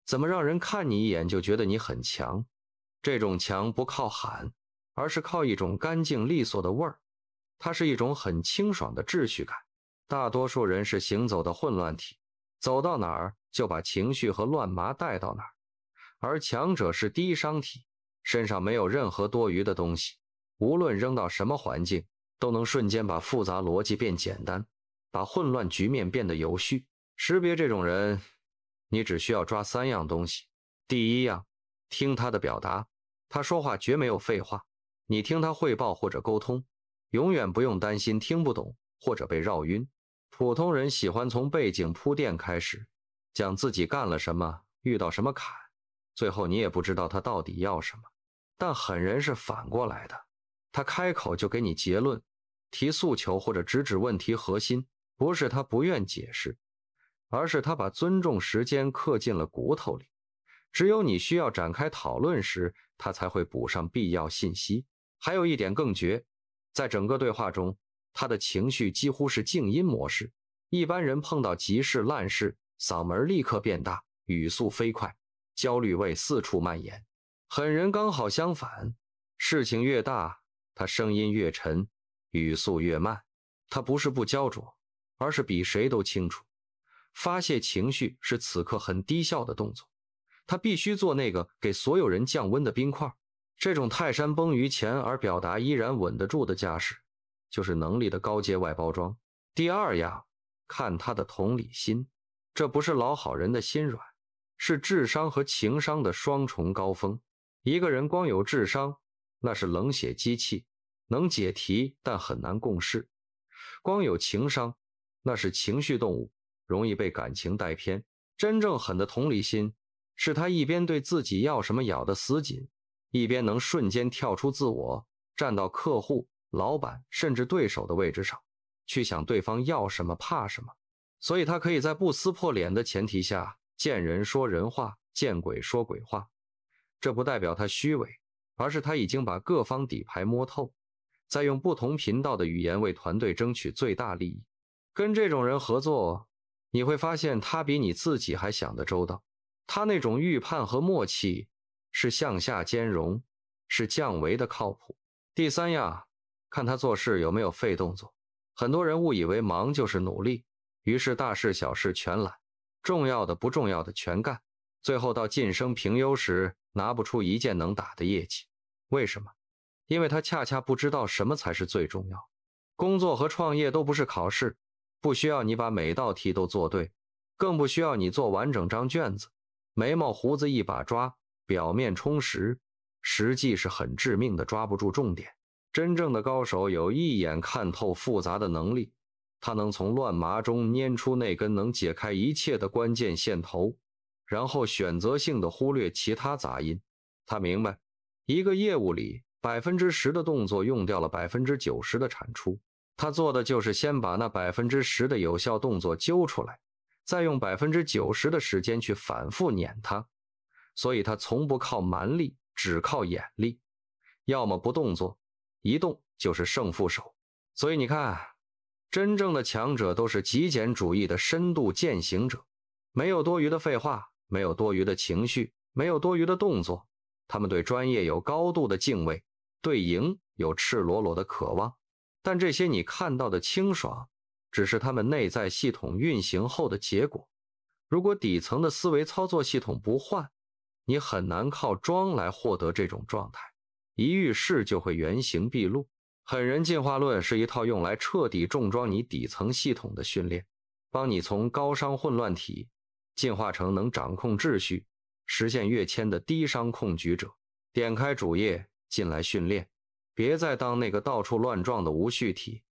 怎么让人看你一眼就觉得你很强？这种强不靠喊，而是靠一种干净利索的味儿，它是一种很清爽的秩序感。大多数人是行走的混乱体，走到哪儿就把情绪和乱麻带到哪儿，而强者是低商体，身上没有任何多余的东西，无论扔到什么环境，都能瞬间把复杂逻辑变简单，把混乱局面变得有序。识别这种人，你只需要抓3样东西。第一样，听他的表达，他说话绝没有废话，你听他汇报或者沟通，永远不用担心听不懂或者被绕晕。普通人喜欢从背景铺垫开始，讲自己干了什么，遇到什么坎，最后你也不知道他到底要什么。但狠人是反过来的，他开口就给你结论，提诉求或者直指问题核心，不是他不愿解释，而是他把尊重时间刻进了骨头里。只有你需要展开讨论时，他才会补上必要信息。还有一点更绝，在整个对话中，他的情绪几乎是静音模式。一般人碰到急事烂事，嗓门立刻变大，语速飞快，焦虑味四处蔓延。狠人刚好相反，事情越大，他声音越沉，语速越慢。他不是不焦灼，而是比谁都清楚，发泄情绪是此刻很低效的动作。他必须做那个给所有人降温的冰块。这种泰山崩于前而表达依然稳得住的架势，就是能力的高阶外包装。第二样，看他的同理心。这不是老好人的心软，是智商和情商的双重高峰。一个人光有智商，那是冷血机器，能解题但很难共事。光有情商，那是情绪动物，容易被感情带偏。真正狠的同理心，是他一边对自己要什么咬得死紧，一边能瞬间跳出自我，站到客户、老板甚至对手的位置上，去想对方要什么怕什么。所以他可以在不撕破脸的前提下，见人说人话，见鬼说鬼话。这不代表他虚伪，而是他已经把各方底牌摸透，再用不同频道的语言为团队争取最大利益。跟这种人合作，你会发现他比你自己还想得周到。他那种预判和默契是向下兼容，是降维的靠谱。第三样，看他做事有没有废动作。很多人误以为忙就是努力，于是大事小事全揽，重要的不重要的全干，最后到晋升评优时拿不出一件能打的业绩。为什么？因为他恰恰不知道什么才是最重要。工作和创业都不是考试，不需要你把每道题都做对，更不需要你做完整张卷子，眉毛胡子一把抓，表面充实，实际是很致命的抓不住重点。真正的高手有一眼看透复杂的能力，他能从乱麻中拈出那根能解开一切的关键线头，然后选择性的忽略其他杂音。他明白，一个业务里 10% 的动作用掉了 90% 的产出，他做的就是先把那 10% 的有效动作揪出来，再用 90% 的时间去反复撵它。所以他从不靠蛮力，只靠眼力，要么不动作，一动就是胜负手。所以你看，真正的强者都是极简主义的深度践行者，没有多余的废话，没有多余的情绪，没有多余的动作。他们对专业有高度的敬畏，对赢有赤裸裸的渴望。但这些你看到的清爽，只是他们内在系统运行后的结果。如果底层的思维操作系统不换，你很难靠装来获得这种状态，一遇事就会原形毕露。狠人进化论是一套用来彻底重装你底层系统的训练，帮你从高商混乱体进化成能掌控秩序、实现跃迁的低商控局者。点开主页，进来训练，别再当那个到处乱撞的无序体，